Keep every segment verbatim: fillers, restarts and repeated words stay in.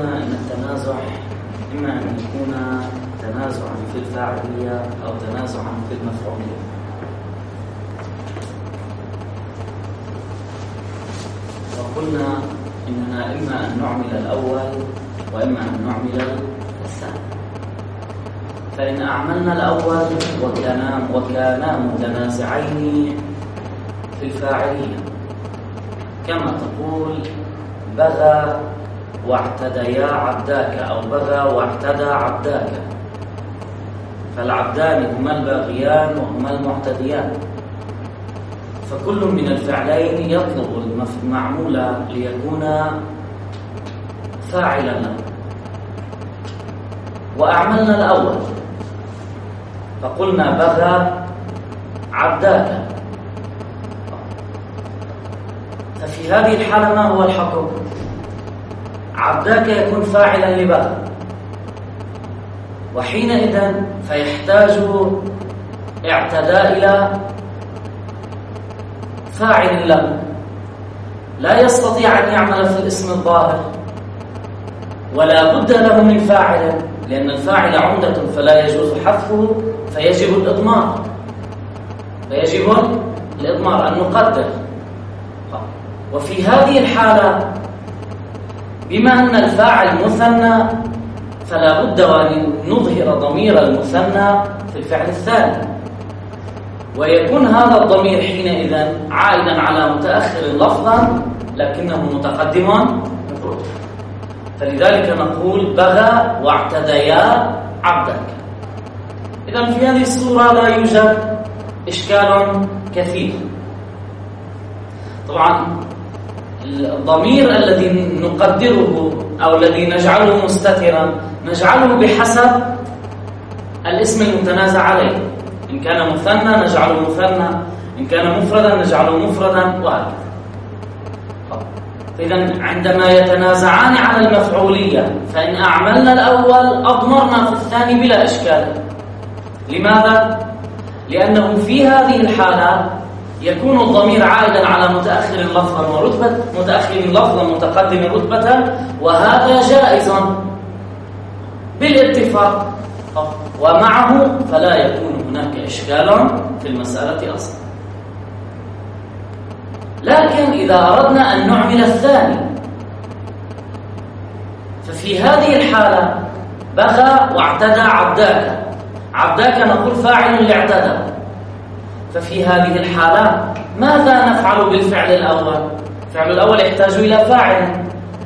قلنا أن التنازع إما أن يكون تنازعا في الفاعلية أو تنازعا في المفعولية. وقلنا إننا إما أن نعمل الأول وإما أن نعمل الثاني. فإن أعملنا الأول وكانا وكانا متنازعين في الفاعلية، كما تقول بغى واعتديا عبداك أو بغى واعتدى عبداك، فالعبدان هما الباغيان وهما المعتديان، فكل من الفعلين يطلب المعمول ليكون فاعلا له. وأعملنا الأول فقلنا بغى عبداك، ففي هذه الحالة ما هو الحكم؟ عبداك يكون فاعلا لبغى، وحينئذ فيحتاج اعتداء إلى فاعل له، لا يستطيع أن يعمل في الاسم الظاهر ولا بد له من فاعل، لأن الفاعل عمدة فلا يجوز حذفه، فيجب الإضمار فيجب الإضمار أن نقدر. وفي هذه الحالة بما أن الفاعل مثنى فلا بد أن نظهر ضمير المثنى في الفعل الثاني، ويكون هذا الضمير حينئذ عائدا على متأخر لفظا لكنه متقدم رتبة. فلذلك نقول بغى واعتديا عبدك. إذن في هذه الصورة لا يوجد إشكال كثير. طبعا الضمير الذي نقدره أو الذي نجعله مستترا نجعله بحسب الاسم المتنازع عليه، إن كان مثنى نجعله مثنى، إن كان مفردا نجعله مفردا، وهكذا. إذن عندما يتنازعان على المفعولية فإن أعملنا الأول أضمرنا في الثاني بلا إشكال. لماذا؟ لأنه في هذه الحالة يكون الضمير عائدا على متأخر لفظا ورتبة، متأخر لفظا متقدم رتبة، وهذا جائز بالاتفاق، ومعه فلا يكون هناك إشكال في المسألة أصلا. لكن إذا أردنا أن نعمل الثاني ففي هذه الحالة بغى واعتدى عبداك، عبداك نقول فاعل لاعتدى، ففي هذه الحالة ماذا نفعل بالفعل الأول؟ الفعل الأول يحتاج إلى فاعل،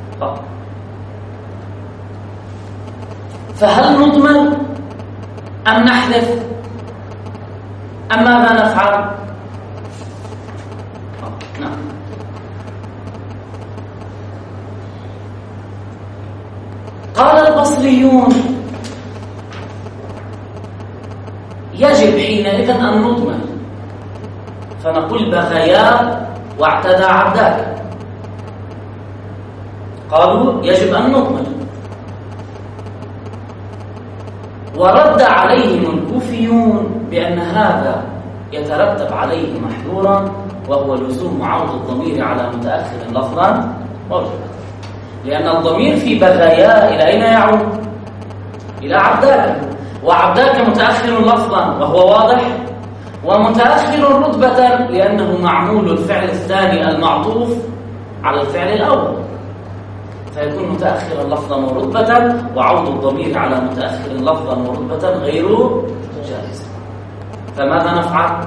فهل نضمن أم نحذف أم ماذا نفعل؟ نعم. قال البصريون يجب حينئذ أن نضمن، فنقول بغيا واعتدى عبداك، قالوا يجب أن نضمن. ورد عليهم الكوفيون بأن هذا يترتب عليه محذورا، وهو لزوم عود الضمير على متأخر لفظا ورتبة، لأن الضمير في بغيا إلى أين يعود؟ إلى عبداك، وعبداك متأخر لفظا وهو واضح، ومتأخر رتبة لأنه معمول الفعل الثاني المعطوف على الفعل الأول، فيكون متأخرا لفظا ورتبة، وعود الضمير على متأخر لفظا ورتبة غير جائز. فماذا نفعل؟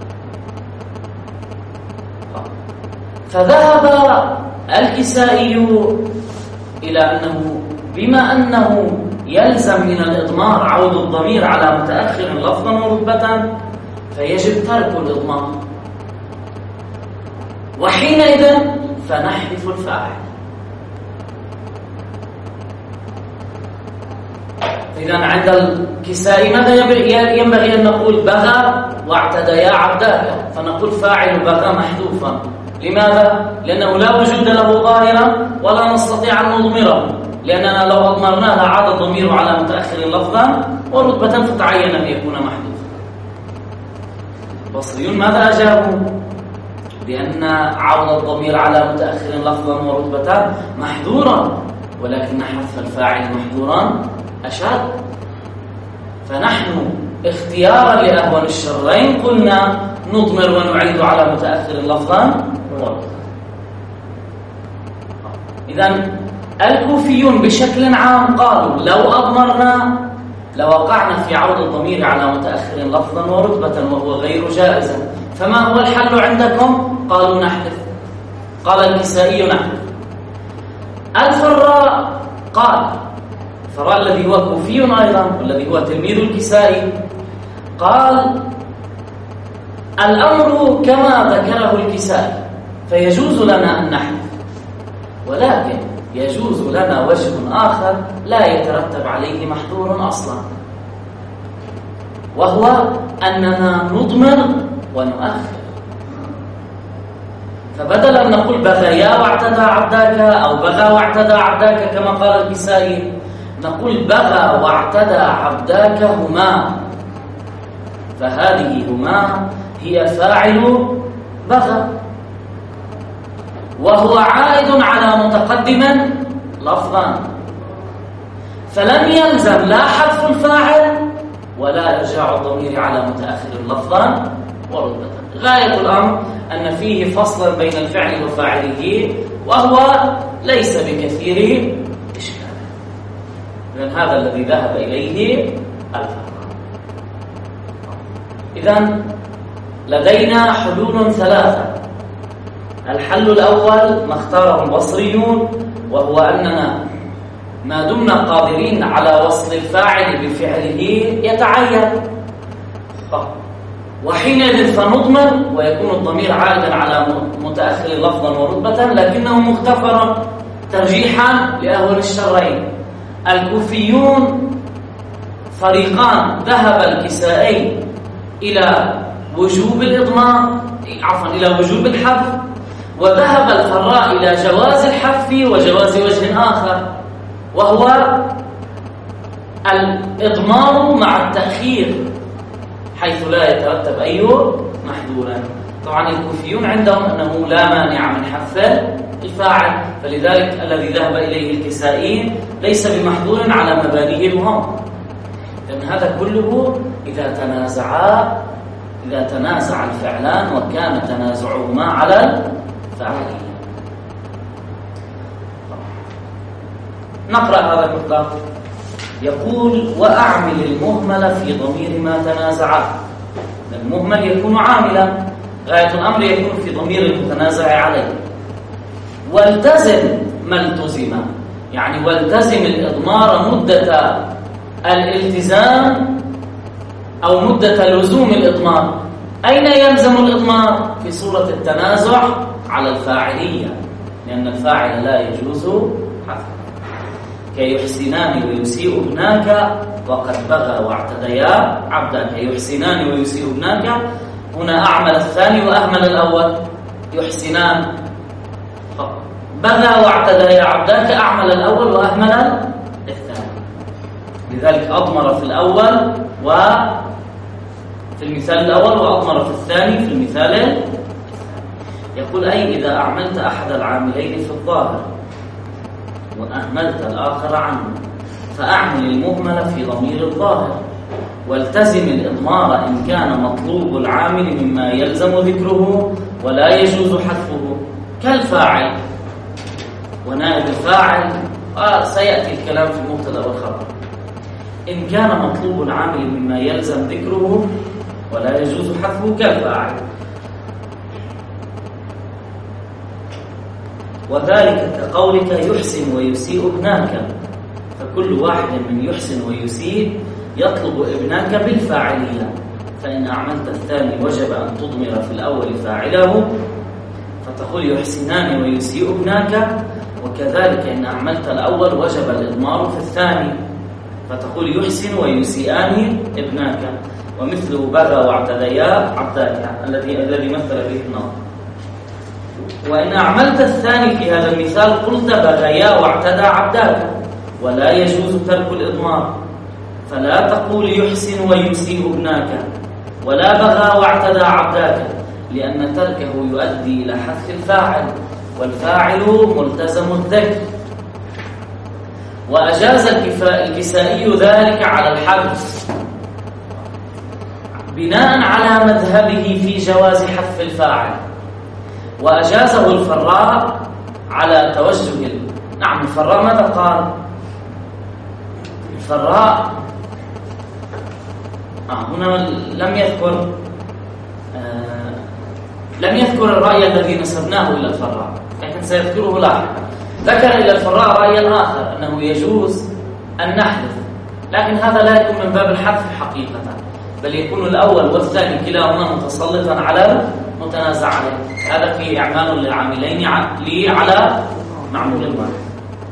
فذهب الكسائي إلى أنه بما أنه يلزم من الإضمار عود الضمير على متأخر لفظا ورتبة فيجب ترك الإضمار، وحينئذ فنحذف الفاعل. إذن عند الكسائي ماذا ينبغي أن نقول؟ بغى واعتديا عبداك، فنقول فاعل بغى محذوفا. لماذا؟ لأنه لا وجود له ظاهرا ولا نستطيع أن نضمره، لأننا لو أضمرناه لعاد الضمير على متأخر لفظا ورتبة فتعين أن يكون محذوفا. البصريون ماذا أجابوا؟ بأن عود الضمير على متأخر لفظا ورتبة محذورا، ولكن حذف الفاعل محظورا أشد. فنحن اختيارا لأهون الشرين قلنا نضمر ونعيد على متأخر لفظا. إذن الكوفيون بشكل عام قالوا لو أضمرنا لوقعنا في عود الضمير على متأخر لفظا ورتبة وهو غير جائز. فما هو الحل عندكم؟ قالوا نحذف. قال الكسائي نحذف. الفراء قال، الفراء الذي هو كوفي أيضا والذي هو تلميذ الكسائي، قال الأمر كما ذكره الكسائي فيجوز لنا أن نحذف، ولكن يجوز لنا وجه آخر لا يترتب عليه محظور أصلا، وهو أننا نضمر ونؤخر. فبدلا أن نقول بغيا واعتدى عبداك أو بغى واعتدى عبداك كما قال الكسائي، نقول بغى واعتدى عبداك هما، فهذه هما هي فاعل بغى، وهو عائد على متقدم لفظا، فلم يلزم لا حذف الفاعل ولا إرجاع الضمير على متأخر لفظا ورتبة. غاية الأمر أن فيه فصلا بين الفعل وفاعله، وهو ليس بكثير إشكال. إذن هذا الذي ذهب إليه الفقهاء. إذن لدينا حلول ثلاثة. الحل الأول ما اختاره البصريون، وهو أننا ما دمنا قادرين على وصل الفاعل بفعله يتعين، وحينئذ فنضمر ويكون الضمير عائدا على متأخر لفظا ورتبة، لكنه مغتفر ترجيحا لأهون الشرين. الكوفيون فريقان، ذهب الكسائي إلى وجوب الإضمار عفوا إلى وجوب الحذف، وذهب الفراء إلى جواز الحذف وجواز وجه آخر، وهو الإضمار مع التأخير حيث لا يترتب أي محذورا. طبعا الكوفيون عندهم أنه لا مانع من حذف الفاعل، فلذلك الذي ذهب إليه الكسائي ليس بمحذور على مبانيهم هم، لأن هذا كله إذا تنازعا إذا تنازع الفعلان وكان تنازعهما على الفاعلية. نقرأ هذا المطلق. يقول وأعمل المهمل في ضمير ما تنازعا. المهمل يكون عاملا، غاية الأمر يكون في ضمير المتنازع عليه. والتزم ما التزم، يعني والتزم الإضمار مدة الالتزام أو مدة لزوم الإضمار. أين يلزم الإضمار؟ في صورة التنازع على الفاعلية، لأن الفاعل لا يجوز حذفه. كيحسنان ويسيء ابناك وقد بغى واعتديا عبدا. كيحسنان ويسيء ابناك، هنا أعمل الثاني وأهمل الأول. يحسنان بغى واعتديا عبداك، أعمل الأول وأهمل الثاني، لذلك أضمر في الأول وفي المثال الأول وأضمر في الثاني في المثال الثاني. يقول أي إذا أعملت أحد العاملين في الظاهر وأهملت الآخر عنه، فأعمل المهمل في ضمير الظاهر، والتزم الإضمار إن كان مطلوب العامل مما يلزم ذكره ولا يجوز حذفه، كالفاعل ونائب الفاعل. آه سيأتي الكلام في المبتدأ والخبر. إن كان مطلوب العامل مما يلزم ذكره ولا يجوز حذفه كالفاعل. وذلك كقولك يحسن ويسيء ابناك، فكل واحد من يحسن ويسيء يطلب ابناك بالفاعلية، فإن أعملت الثاني وجب أن تضمر في الأول فاعله، فتقول يحسنان ويسيء ابناك. وكذلك إن أعملت الأول وجب الإضمار في الثاني، فتقول يحسن ويسيئان ابناك. ومثله بغى واعتديا عبداك الذي الذي مثل به النار. وإن أعملت الثاني في هذا المثال قلت بغيا واعتدى عبداك، ولا يجوز ترك الإضمار، فلا تقول يحسن ويسيء ابناك ولا بغى واعتدى عبداك، لأن تركه يؤدي إلى حذف الفاعل، والفاعل ملتزم الذكر. وأجاز الكسائي ذلك على الحذف بناء على مذهبه في جواز حذف الفاعل، وأجازه الفراء على توجه. نعم، الفراء ماذا قال؟ الفراء آه هنا لم يذكر آه لم يذكر الرأي الذي نسبناه إلى الفراء، لكن سيذكره لاحقا. ذكر إلى الفراء رأيا آخر أنه يجوز أن نحذف، لكن هذا لا يكون من باب الحذف حقيقة، بل يكون الأول والثاني كلاهما متسلطا على المتنازع عليه. هذا في إعمال للعاملين لي على معمول واحد،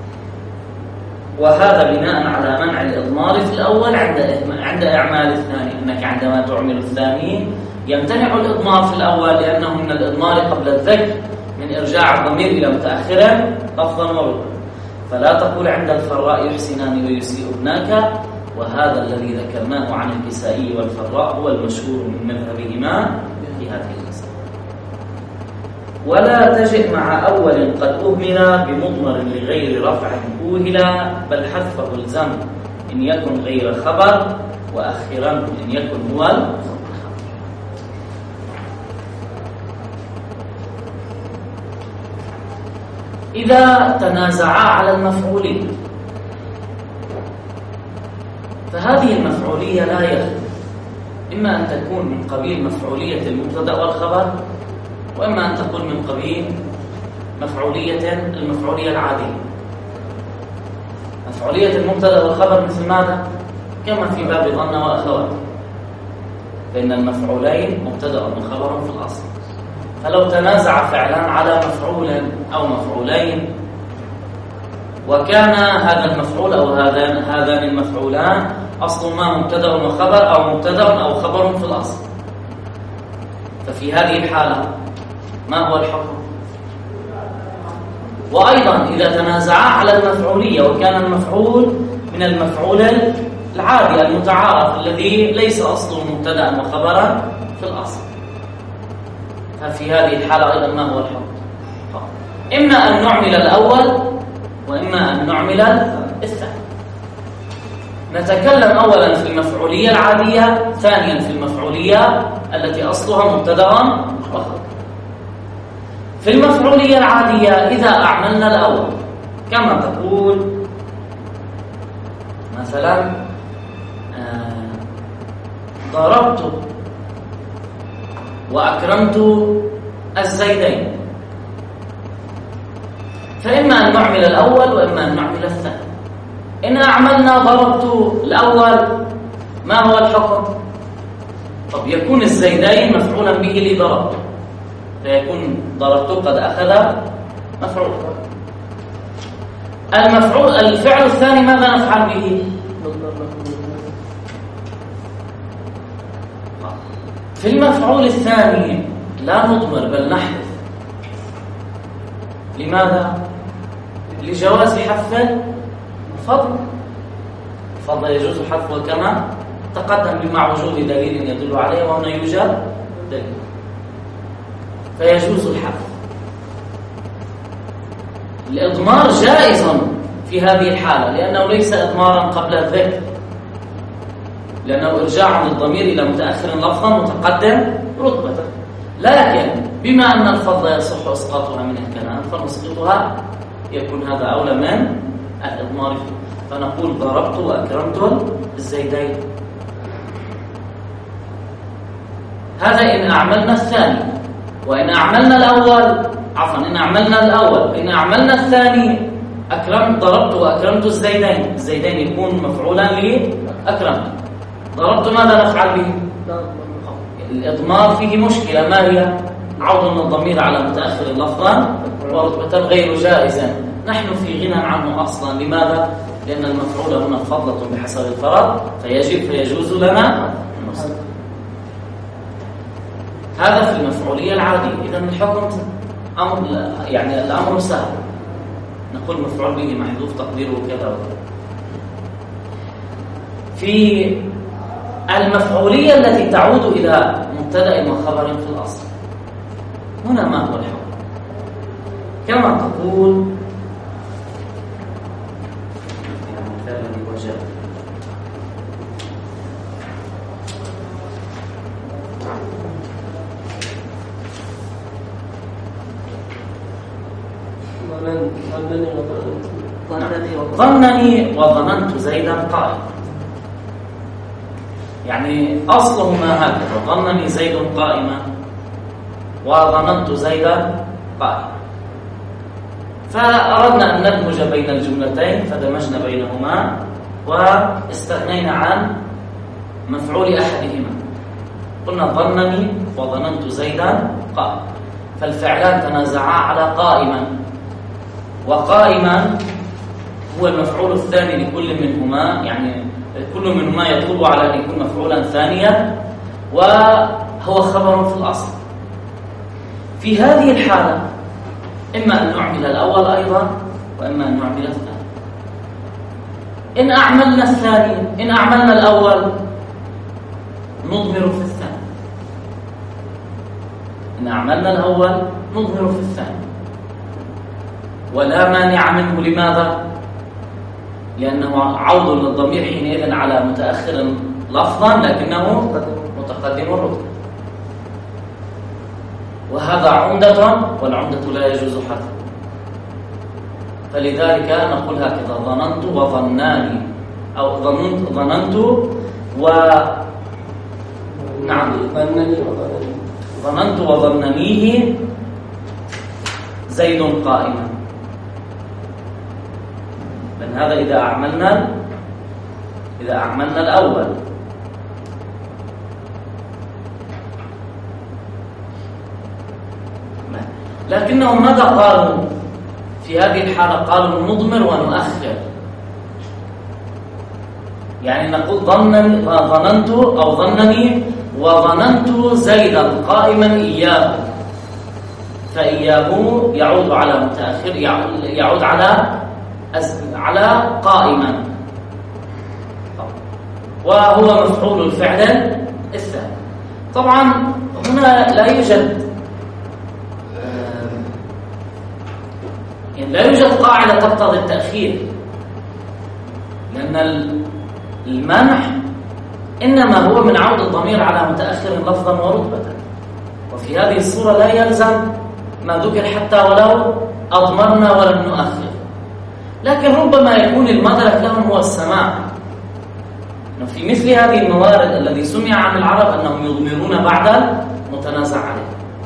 وهذا بناء على منع الإضمار في الأول عند عند إعمال الثاني، أنك عندما تعمل الثاني يمتنع الإضمار في الأول لأنه من الإضمار قبل الذكر من إرجاع الضمير إلى متأخر لفظا وربا. فلا تقول عند الفراء يحسنان ويسيء ابناك، وهذا الذي ذكرناه عن الكسائي والفراء هو المشهور من مذهبهما في هذه المسألة. ولا تجئ مع أول قد أهمل بمضمر لغير رفع أوهلا، بل حذفه الزم إن يكن غير خبر، وأخرنه إن يكن هو الخبر. إذا تنازعا على المفعولية، فهذه المفعولية لا يخلو إما أن تكون من قبيل مفعولية المبتدأ والخبر، وإما أن تكون من قبيل مفعولية المفعولية العادية. مفعولية المبتدأ والخبر مثل ماذا؟ كما في باب ظن وأخواته، فإن المفعولين مبتدأ وخبر في الأصل. فلو تنازع فعلان على مفعول أو مفعولين، وكان هذا المفعول أو هذان هذان المفعولان أصل ما مبتدأ وخبر أو مبتدأ أو خبر في الأصل، ففي هذه الحالة ما هو الحكم؟ وأيضا إذا تنازعا على المفعولية وكان المفعول من المفعول العادي المتعارف الذي ليس أصله مبتدأ وخبرا في الأصل، ففي هذه الحالة أيضا ما هو الحكم؟ إما أن نعمل الأول وإما أن نعمل الثاني. نتكلم أولا في المفعولية العادية، ثانيا في المفعولية التي أصلها مبتدأ وخبر. في المفعولية العادية إذا أعملنا الأول كما تقول مثلا ضربت وأكرمت الزيدين، فإما أن نعمل الأول وإما أن نعمل الثاني. إن أعملنا ضربت الأول ما هو الحكم؟ طب يكون الزيدين مفعولا به لضربت، فيكون ضربت قد أخذ مفعول. المفعول الفعل الثاني ماذا نفعل به؟ في المفعول الثاني لا نضمر بل نحذف. لماذا؟ لجواز حذف الفضل. الفضل يجوز حذفه كما تقدم بمع وجود دليل يدل عليه، وهنا يوجد دليل فيجوز الحذف. الإضمار جائز في هذه الحالة لأنه ليس إضمارا قبل الذكر، لأنه إرجاع الضمير إلى متأخر لفظا متقدم رتبة، لكن بما أن الفضل يصح إسقاطها من الكلام فنسقطها، يكون هذا أولى من الإضمار. فنقول ضربت وأكرمت الزيدين. هذا إن أعملنا الثاني، وإن أعملنا الأول عفوا إن أعملنا الأول إن أعملنا الثاني أكرمت ضربت وأكرمت الزيدين، الزيدين يكون مفعولا لأكرمت. ضربت ماذا نفعل به؟ الإضمار فيه مشكلة، ما هي؟ عوض الضمير على متأخر لفظا ورتبة غير جائزا، نحن في غنى عنه أصلا. لماذا؟ لأن المفعول هنا فضلة بحسب الفرض، فيجب فيجوز لنا النصب. هذا في المفعولية العادية. إذا الحكم أمر يعني الأمر سهل، نقول مفعول به محذوف تقديره كذا وكذا. في المفعولية التي تعود إلى مبتدأ وخبر في الأصل، هنا ما هو الحكم؟ كما تقول الذي وجاء. ظنني وظننت زيدا قائما، يعني أصلهما هكذا: ظنني زيد قائما وظننت زيدا قائما. فأردنا أن ندمج بين الجملتين فدمجنا بينهما واستغنينا عن مفعول أحدهما. قلنا ظنني وظننت زيدا قائما، فالفعلان تنازعا على قائما، وقائما هو المفعول الثاني لكل منهما، يعني كل منهما يطلب على أن يكون مفعولا ثانيا، وهو خبر في الأصل. في هذه الحالة إما أن نعمل الأول أيضا وإما أن نعمل الثاني. إن أعملنا الثاني إن أعملنا الأول نضمر في الثاني، إن أعملنا الأول نضمر في الثاني، ولا مانع منه. لماذا؟ لأنه عوض للضمير حينئذ على متأخر لفظا لكنه متقدم الرتبة، وهذا عمدة، والعمدة لا يجوز حذفه. فلذلك نقول هكذا: ظننت وظناني، أو ظننت ظننت و نعم ظننت وظننيه زيد قائما. لأن هذا إذا أعملنا إذا أعملنا الأول. لكنهم ماذا قالوا في هذه الحالة؟ قالوا نضمر ونؤخر، يعني نقول ظنني ظننت أو ظنني وظننت زيدا قائما إياه، فإياه يعود على متأخر، يعود على على قائما، وهو مفعول الفعل الثاني. طبعا هنا لا يوجد يعني لا يوجد قاعدة تقتضي التأخير، لأن المنح إنما هو من عود الضمير على متأخر لفظا ورتبة، وفي هذه الصورة لا يلزم ما ذكر حتى ولو أضمرنا ولم نؤخر. لكن ربما يكون المدرك لهم هو السماع. في مثل هذه الموارد الذي سمع عن العرب أنهم يضمرون بعد متنازع عليه.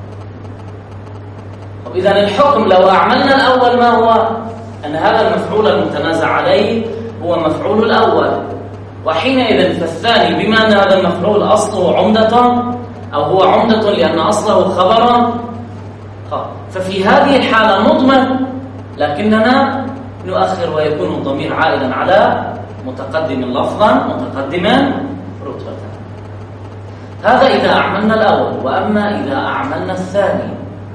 إذن الحكم لو أعملنا الأول ما هو؟ أن هذا المفعول المتنازع عليه هو مفعول الأول، وحينئذ فالثاني بما أن هذا المفعول أصله عمدة، أو هو عمدة لأن أصله خبرا، ففي هذه الحالة نضمن لكننا نؤخر، ويكون الضمير عائدا على متقدم لفظا متقدما رتبة. هذا إذا أعملنا الأول. وأما إذا أعملنا الثاني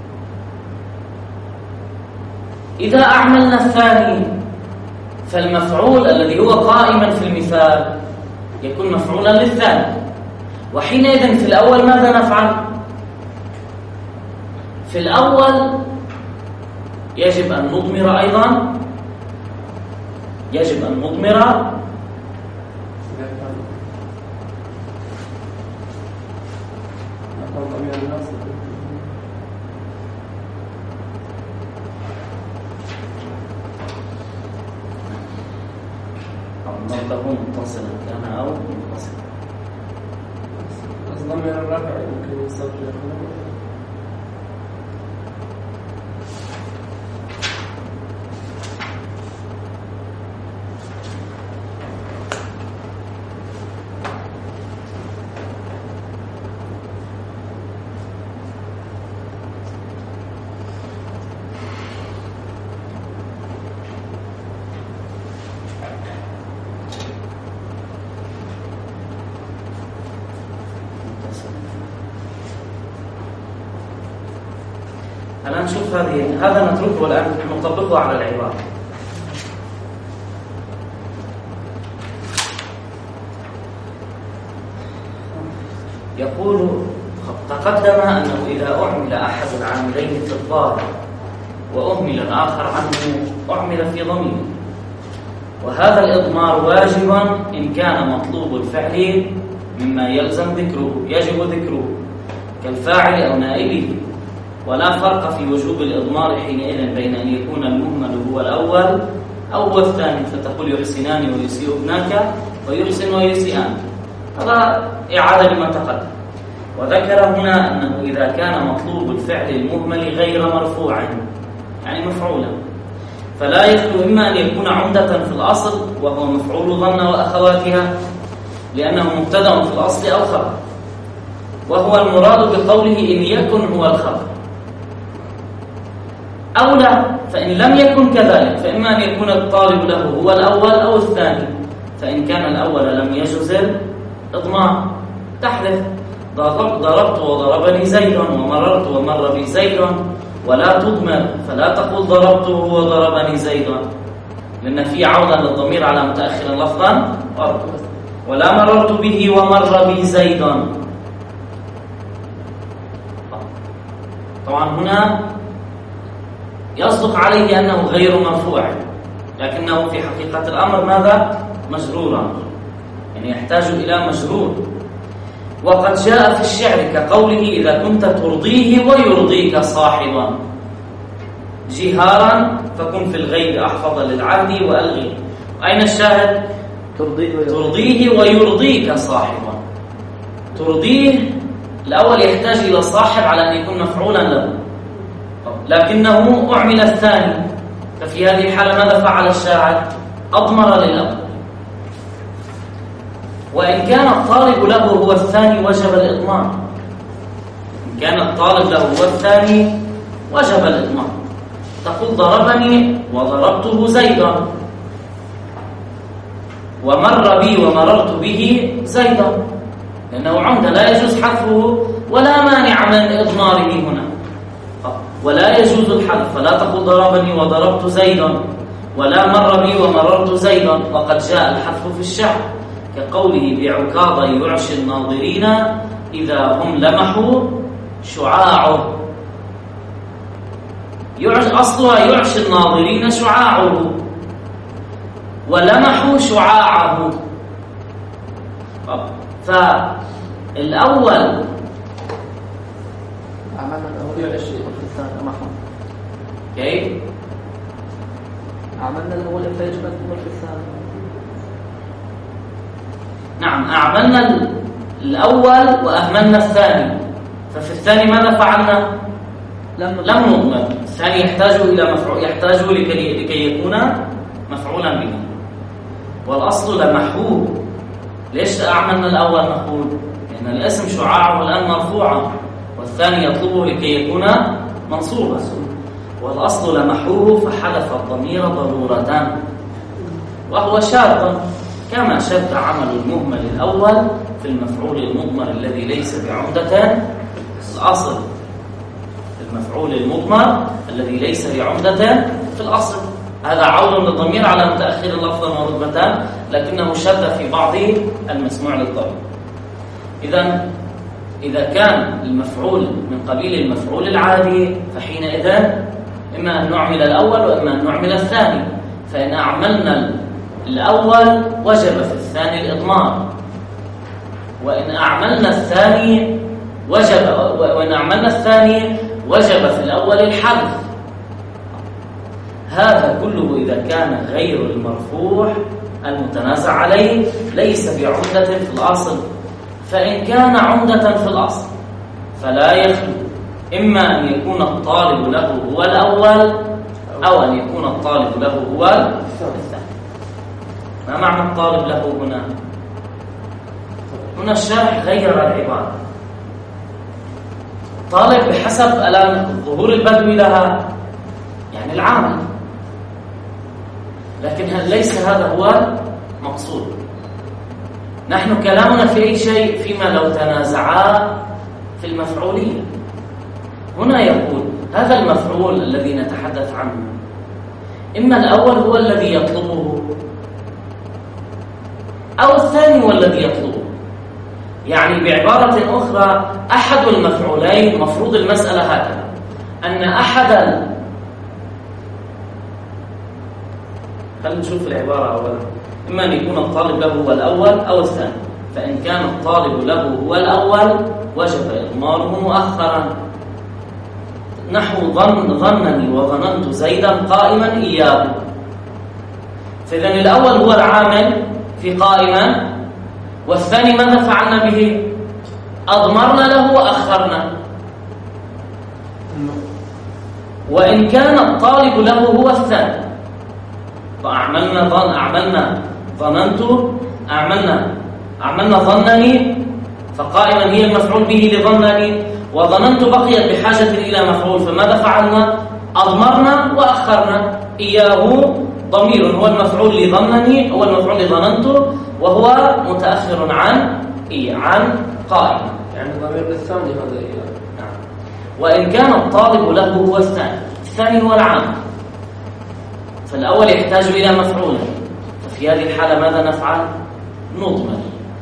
إذا أعملنا الثاني فالمفعول الذي هو قائما في المثال يكون مفعولا للثاني، وحينئذ في الأول ماذا نفعل؟ في الأول يجب أن نضمر أيضا يجب أن نضمر ضميره متصلا كان أو منفصلا. ضمير الرفع يمكن يستوجب الآن نشوف هذه هذا نتركه والآن نطبقه على العبارة. يقول تقدم أنه إذا أعمل أحد العاملين في الضارب وأهمل الآخر عنه أعمل في ضمير، وهذا الإضمار واجب إن كان مطلوب الفعل مما يلزم ذكره يجب ذكره كالفاعل أو نائبه، ولا فرق في وجوب الإضمار حينئذ بين أن يكون المهمل هو الأول أو هو الثاني، فتقول يحسنان ويسيء ابنك ويحسن ويسيئان. هذا إعادة لما تقدم. وذكر هنا أنه إذا كان مطلوب الفعل المهمل غير مرفوع يعني مفعولا، فلا يخلو إما أن يكون عمدة في الأصل وهو مفعول ظن وأخواتها لأنه مبتدأ في الأصل أو خبر، وهو المراد بقوله إن يكن هو الخبر، أو لا فإن لم يكن كذلك فإما أن يكون الطالب له هو الأول أو الثاني، فإن كان الأول لم يجوز الإضمار تحذف ضربت وضربني زيد ومررت ومر بي زيد، ولا تضمر فلا تقول ضربته وضربني زيد لأن في عودة للضمير على متأخر لفظا، ولا مررت به ومر بي زيد. طبعا هنا يصدق عليه أنه غير مرفوع، لكنه في حقيقة الأمر ماذا؟ مجرورا، يعني يحتاج إلى مجرور. وقد جاء في الشعر كقوله إذا كنت ترضيه ويرضيك صاحبا جهارا فكن في الغيب أحفظ للعهد وألغي. أين الشاهد؟ ترضيه ويرضيك صاحبا. ترضيه الأول يحتاج إلى صاحب على أن يكون مفعولا له، لكنه أعمل الثاني، ففي هذه الحالة ماذا فعل الشاعر؟ أضمر للأول. وإن كان الطالب له هو الثاني وجب الإضمار، إن كان الطالب له هو الثاني وجب الإضمار. تقول ضربني وضربته زيدا، ومر بي ومررت به زيدا، لأنه عمد لا يجوز حذفه ولا مانع من إضماره هنا، ولا يجوز الحذف، فلا تقول ضربني وضربت زيدا ولا مر بي ومررت زيدا. وقد جاء الحذف في الشعر كقوله بعكاظ يعشي الناظرين إذا هم لمحوا شعاعه. أصلها يعشي الناظرين شعاعه ولمحوا شعاعه. فالأول عملنا الأول يعشي الثاني محو كيف؟ عملنا الأول فيجب أن تكون في الثاني. نعم، أعملنا الأول وأهملنا الثاني، ففي الثاني ماذا فعلنا؟ لم نضمر. الثاني يحتاج إلى مفعول، يحتاج لكي, لكي يكون مفعولا به، والأصل لمحوه. ليش أعملنا الأول محوول؟ لأن الاسم شعاعه الآن مرفوعا، والثاني يطلبه لكي يكون منصوبا، والأصل لمحوه فحذف الضمير ضرورة، وهو شاذ كما شذ عمل المهمل الأول في المفعول المضمر الذي ليس بعمدة الأصل، المفعول المضمر الذي ليس بعمدة في الأصل. هذا عود للضمير على متأخر لفظا ورتبة، لكنه شذ في بعض المسموع للضمير. إذا إذا كان المفعول من قبيل المفعول العادي فحينئذ إما أن نعمل الأول وإما أن نعمل الثاني. فإن أعملنا الأول وجب في الثاني الإضمار، وإن أعملنا الثاني وجب وإن أعملنا الثاني وجب في الأول الحذف. هذا كله إذا كان غير المرفوع المتنازع عليه ليس بعمدة في الأصل. فإن كان عمدة في الأصل فلا يخلو إما أن يكون الطالب له هو الأول أو أن يكون الطالب له هو الثاني. ما معنى الطالب له هنا؟ هنا الشرح غير العبارة. طالب بحسب ظهور البدو لها يعني العامل، لكن هل ليس هذا هو مقصود. نحن كلامنا في أي شيء فيما لو تنازعا في المفعولية. هنا يقول هذا المفعول الذي نتحدث عنه إما الأول هو الذي يطلبه أو الثاني هو الذي يطلبه. يعني بعبارة أخرى أحد المفعولين مفروض المسألة هكذا، أن أحد خلينا نشوف العبارة أولا. إما أن يكون الطالب له هو الأول أو الثاني. فإن كان الطالب له هو الأول وجب إضماره مؤخرا، نحو ظن ظنني وظننت زيدا قائما إياه. فإذن الأول هو العامل في قائما، والثاني ماذا فعلنا به؟ أضمرنا له وأخرنا. وإن كان الطالب له هو الثاني فأعملنا ظن أعملنا ظننت أعملنا أعملنا ظنني، فقائما هي المفعول به لظنني، وظننت بقيت بحاجة إلى مفعول، فماذا فعلنا؟ أضمرنا وأخرنا. إياه ضمير هو المفعول لظنني، هو المفعول لظننت، وهو متأخر عن إيه؟ عن قائما، يعني ضمير للثاني هذا إياه. نعم. وإن كان الطالب له هو الثاني، الثاني هو العام، فالأول يحتاج إلى مفعول، ففي هذه الحالة ماذا نفعل؟ نضمر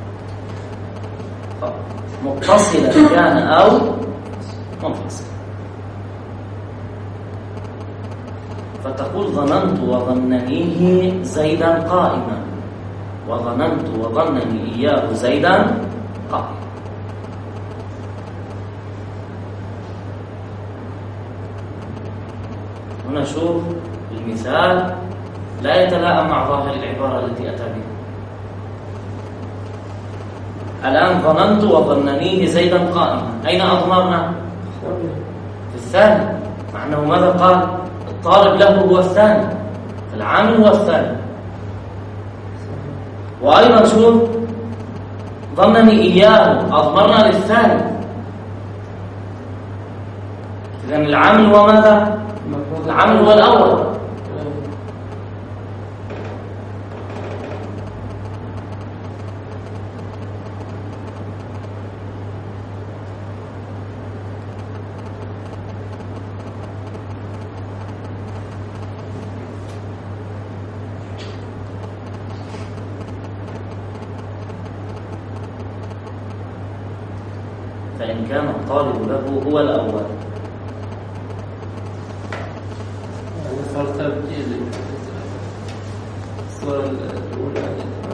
متصلا كان أو منفصل. فتقول ظننت وظننيه زيدا قائما، وظننت وظنني إياه زيدا قائما. هنا شوف المثال لا يتلائم مع ظاهر العبارة التي أتى بها. الآن ظننت وظننيه زيدا قائما، أين أضمرنا؟ في الثاني، مع أنه ماذا قال؟ الطالب له هو الثاني، العامل هو الثاني. وأيضا شوف ظنني إياه أضمرنا للثاني، إذن العامل هو ماذا؟ العامل هو الأول. فإن كان الطالب له هو الأول، صار تبديل الصورة الأولى.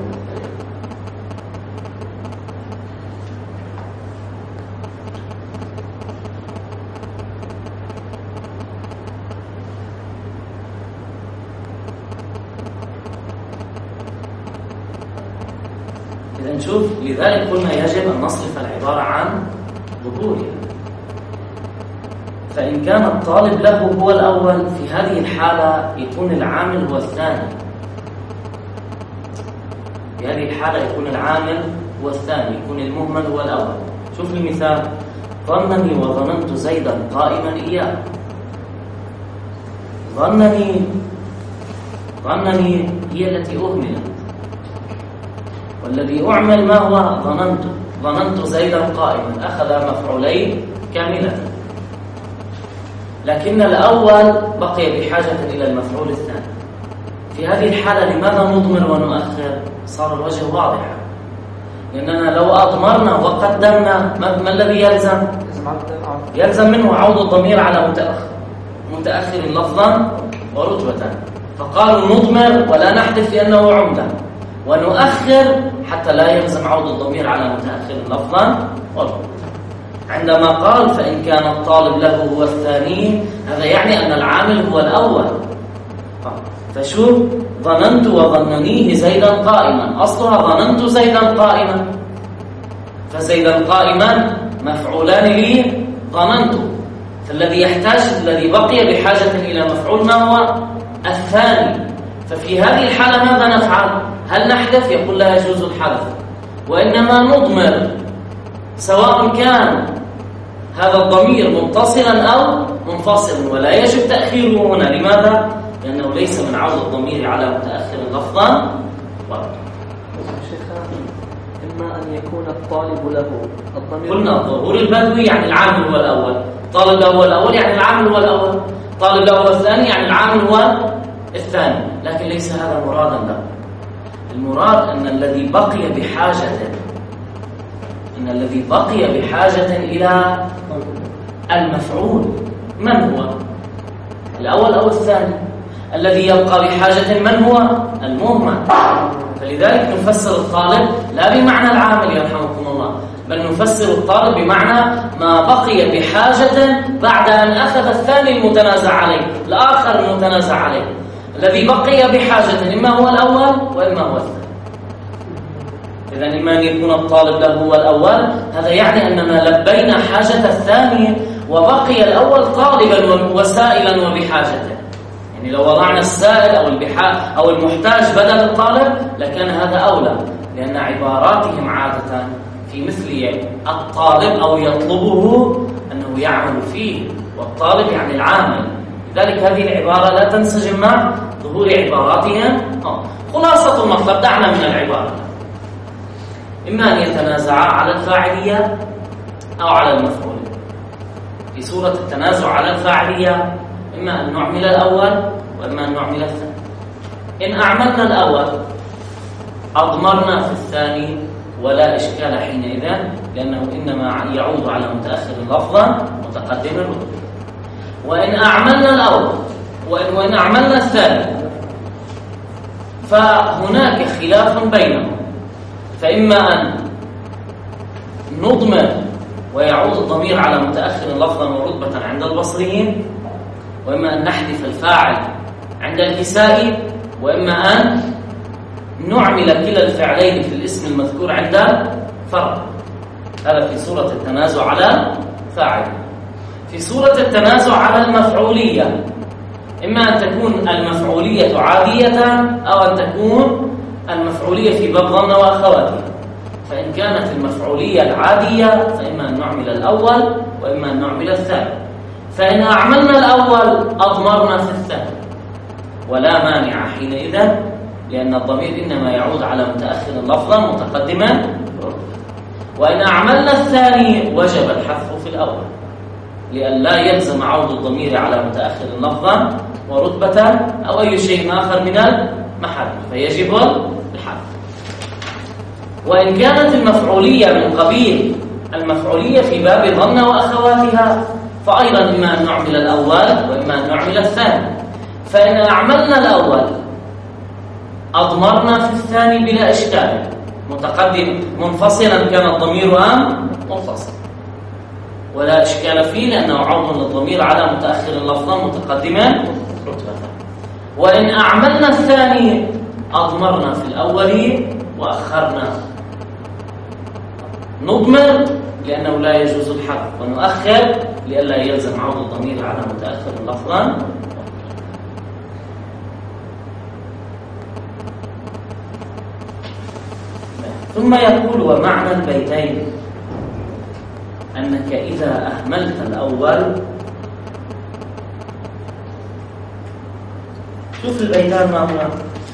إذا نشوف، لذلك قلنا يجب أن نصرف العبارة عن ظهورها. فإن كان الطالب له هو الأول، في هذه الحالة يكون العامل هو الثاني. في هذه الحالة يكون العامل هو الثاني، يكون المهمل هو الأول. شوف المثال: ظنني وظننت زيدا قائما إياه. ظنني ظنني هي التي أهملت، والذي أعمل ما هو؟ ظننت. ظننت زيدا قائما، أخذ مفعولين كاملة، لكن الأول بقي بحاجة إلى المفعول الثاني. في هذه الحالة لماذا نضمر ونؤخر؟ صار الوجه واضحا، لأننا لو أضمرنا وقدمنا ما الذي يلزم؟ يلزم منه عود الضمير على متأخر متأخر لفظا ورتبة، فقالوا نضمر ولا نحذف لأنه عمدة، ونؤخر حتى لا يلزم عود الضمير على متأخر لفظا ورتبة. عندما قال فإن كان الطالب له هو الثاني، هذا يعني أن العامل هو الأول. فشوف، ظننت وظننيه زيدا قائما، أصلها ظننت زيدا قائما، فزيدا قائما مفعولان لي ظننت، فالذي يحتاج الذي بقي بحاجة إلى مفعول ما هو؟ الثاني. ففي هذه الحالة ماذا نفعل؟ هل نحذف؟ يقول لا يجوز الحذف، وإنما نضمر، سواء كان هذا الضمير متصلا أو منفصلا، ولا يجب تأخيره هنا. لماذا؟ لأنه ليس من عود الضمير على متأخر لفظا ورد. إما أن يكون الطالب له الضمير، قلنا الظهور البدوي يعني العامل هو الأول، طالب له هو الأول يعني العامل هو الأول، طالب له هو الثاني يعني العامل هو الثاني، لكن ليس هذا مرادا له. المراد أن الذي بقي بحاجة إن الذي بقي بحاجة إلى المفعول من هو؟ الأول أو الثاني؟ الذي يبقى بحاجة من هو؟ المهمل. فلذلك نفسر الطالب لا بمعنى العامل يرحمكم الله، بل نفسر الطالب بمعنى ما بقي بحاجة بعد أن أخذ الثاني المتنازع عليه، الآخر المتنازع عليه، الذي بقي بحاجة إما هو الأول وإما هو الثاني. إذن إما أن يكون الطالب له هو الأول، هذا يعني أننا لبينا حاجة الثاني وبقي الأول طالبا وسائلا وبحاجته. يعني لو وضعنا السائل أو البحاء أو المحتاج بدل الطالب لكان هذا أولى، لأن عباراتهم عادة في مثل الطالب أو يطلبه أنه يعمل فيه، والطالب يعني العامل. لذلك هذه العبارة لا تنسجم مع ظهور عباراتهم. خلاصة المطلب، دعنا من العبارة، إما أن يتنازعا على الفاعلية أو على المفعول. في صورة التنازع على الفاعلية إما أن نعمل الأول وإما أن نعمل الثاني. إن أعملنا الأول أضمرنا في الثاني ولا إشكال حينئذ، لأنه إنما يعود على متأخر لفظا متقدم الرتبة. وإن أعملنا الأول وإن, وإن أعملنا الثاني فهناك خلاف بينهم، فإما أن نضمر ويعود الضمير على متأخر لفظا ورتبة عند البصريين، وإما أن نحذف الفاعل عند الكسائي، وإما أن نعمل كلا الفعلين في الاسم المذكور عند فرد. هذا في صورة التنازع على فاعل. في صورة التنازع على المفعولية إما أن تكون المفعولية عادية أو أن تكون المفعولية في باب ظن وأخواتها. فإن كانت المفعولية العادية فإما أن نعمل الأول وإما أن نعمل الثاني. فإن أعملنا الأول أضمرنا في الثاني ولا مانع حينئذ، لأن الضمير إنما يعود على متأخر لفظا متقدما. وإن أعملنا الثاني وجب الحذف في الأول، لأن لا يلزم عود الضمير على متأخر لفظا ورتبة أو أي شيء آخر من المحل، فيجب الحذف. وإن كانت المفعولية من قبيل المفعولية في باب ظن وأخواتها فأيضا إما أن نعمل الأول وإما أن نعمل الثاني. فإن أعملنا الأول أضمرنا في الثاني بلا إشكال، متقدم منفصلا كان الضمير أم منفصل، ولا إشكال فيه لأنه عوض للضمير على متأخر لفظا متقدما رتبة. وإن أعملنا الثاني أضمرنا في الأول وأخرنا. نضمر لأنه لا يجوز الحذف، ونؤخر لئلا يلزم عوض الضمير على متأخر لفظا. ثم يقول: ومعنى البيتين أنك إذا أهملت الأول، شوف البيتان ما هو: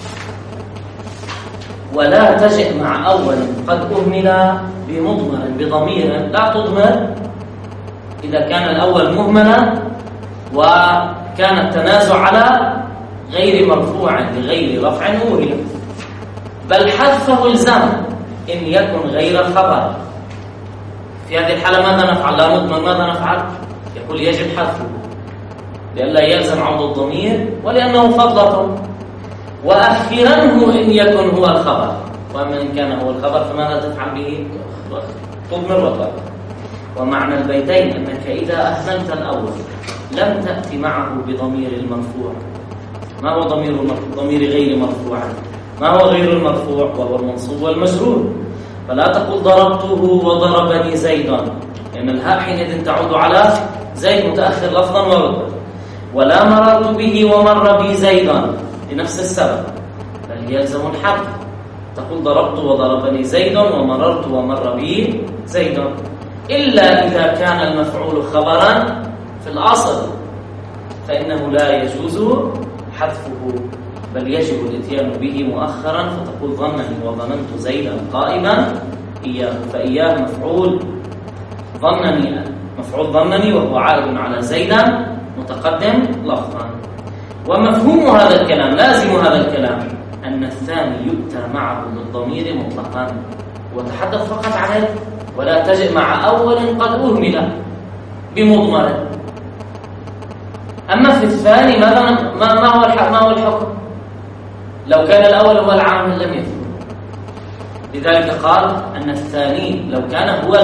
ولا تجئ مع أول قد أهمل بمضمر بضمير. لا تضمر إذا كان الأول مهملا وكان التنازع على غير مرفوع لغير رفع أهمل، بل حذفه الزم إن يكن غير خبر. في هذه الحالة ماذا نفعل؟ لا نضمر، ماذا نفعل؟ يقول يجب حذفه لئلا يلزم عوض الضمير ولأنه فضلة. وأخرنه إن يكن هو الخبر، وأما إن كان هو الخبر فماذا تفعل به؟ تضمر وتؤخر. ومعنى البيتين أنك إذا أهملت الأول لم تأتي معه بضمير المرفوع. ما هو ضمير ضمير غير مرفوع؟ ما هو غير المرفوع؟ وهو المنصوب والمجرور. فلا تقول ضربته وضربني زيدا، لأن الهاء حينئذ تعود على زيد متأخر لفظا ورتبة. ولا مررت به ومر بي زيدا لنفس السبب، بل يلزم الحذف. تقول ضربت وضربني زيد ومررت ومر بي زيد، إلا إذا كان المفعول خبرا في الأصل فإنه لا يجوز حذفه، بل يجب الاتيان به مؤخرا. فتقول ظنني وظننت زيدا قائما إياه، فإياه مفعول ظنني، مفعول ظنني وهو عائد على زيدا متقدم لفظا. ومفهوم هذا الكلام، لازم هذا الكلام، أن الثاني يؤتى معه بالضمير مطلقا. وتحدث فقط عليه: ولا تجئ مع أول قد أهمل بمضمر. أما في الثاني ماذا ما ما هو ما هو الحكم؟ لو كان الأول هو العامل لم يثبت. لذلك قال أن الثاني لو كان هو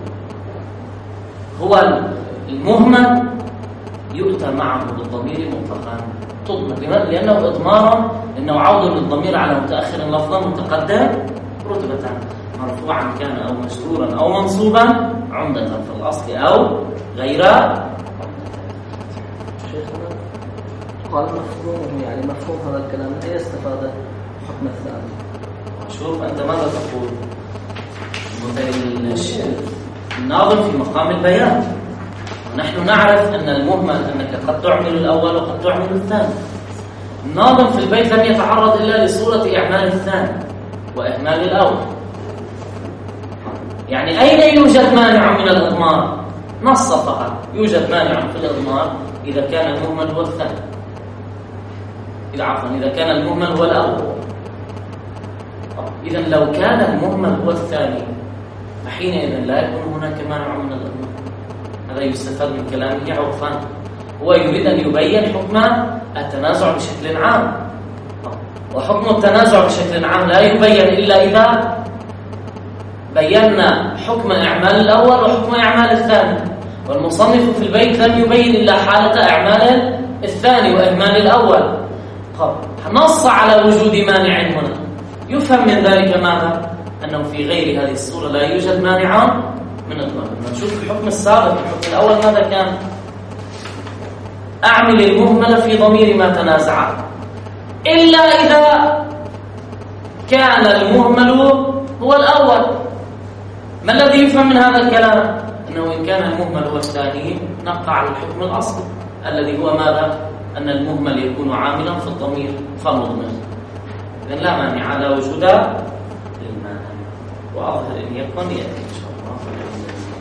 هو المهمل يؤتى معه بالضمير مطلقا تضمر. لماذا؟ لأنه إضمارا، لأنه عوض للضمير على متأخر لفظا متقدم رتبة، مرفوعا كان أو مجرورا أو منصوبا عمدة في الأصل أو غير. شيخنا قال مفهوم، يعني مفهوم هذا الكلام من أي استفاد حكم الثاني؟ شوف أنت ماذا تقول؟ الناظم في مقام البيان، ونحن نعرف أن المهمل أنك قد تعمل الأول وقد تعمل الثاني. الناظم في البيت لم يتعرض إلا لصورة إعمال الثاني وإهمال الأول. يعني أين يوجد مانع من الإضمار؟ نص فقط يوجد مانع في الإضمار إذا كان المهمل هو الثاني، إذا عفوا إذا كان المهمل هو الأول. إذا لو كان المهمل هو الثاني فحينئذ لا يكون هناك مانع من الإضمار. هذا يستفاد من كلامه عرفا. هو يريد أن يبين حكم التنازع بشكل عام، وحكم التنازع بشكل عام لا يبين إلا إذا بينا حكم إعمال الأول وحكم إعمال الثاني. والمصنف في البيت لم يبين إلا حالة إعمال الثاني وإهمال الأول. نص على وجود مانع هنا، يفهم من ذلك ماذا؟ أنه في غير هذه الصورة لا يوجد مانع من الضمير. نشوف الحكم السابق، الحكم الأول ماذا كان؟ أعمل المهمل في ضمير ما تنازع، إلا إذا كان المهمل هو الأول. ما الذي يفهم من هذا الكلام؟ أنه إن كان المهمل هو الثاني نبقى على الحكم الأصلي الذي هو ماذا؟ أن المهمل يكون عاملا في الضمير فمضمر. إذن لا مانع على وجود المانع، وأظهر إن يكون يأتي إن شاء الله.